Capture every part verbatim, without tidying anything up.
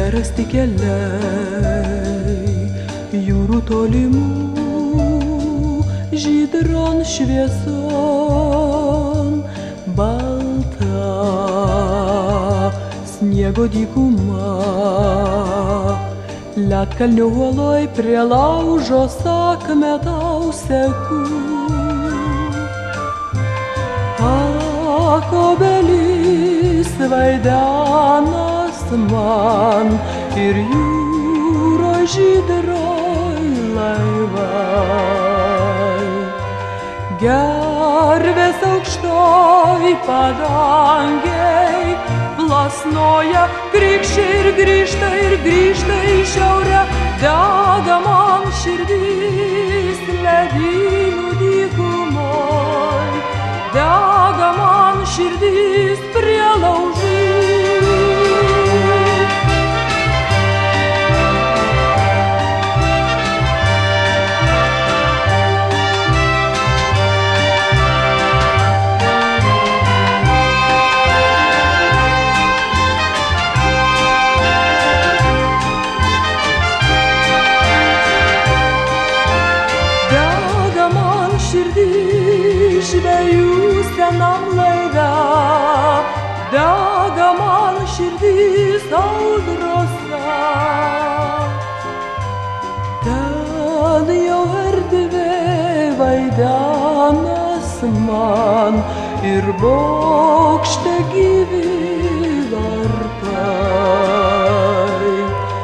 nerasti keliai jūrų tolimų, žydron švieson balta sniego dykuma. Ledkalnio uoloj prie laužo sakmę tau seku. Ak, obelis vaidenas man ir jūroj žydroj laivai. Gervės aukštoj padangiai plasnoja, krikščia ir grįžta ir grįžta į šiaurę. Dega man širdis ledynų dykumoj, dega man širdis prie laužų. Žvejų senam laive, dega man širdis audrose. Ten jau erdvė vaidenas man ir bokšte gyvi varpai.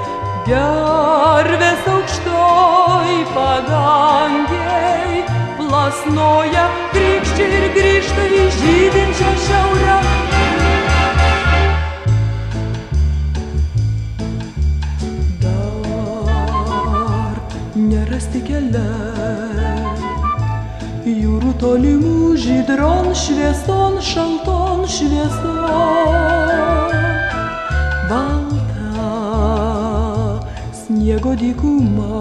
Gervės aukštoj padangiai plasnoja, krikščia ir grįžta į žydinčią šiaurę. Dar nerasti keliai jūrų tolimų, žydron švieson, šalton švieson balta sniego dykuma.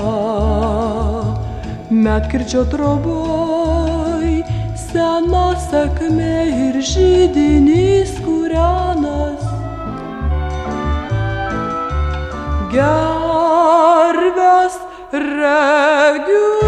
Medkirčio troboj sena sakmė ir židinys kūrenas. Gerves regiu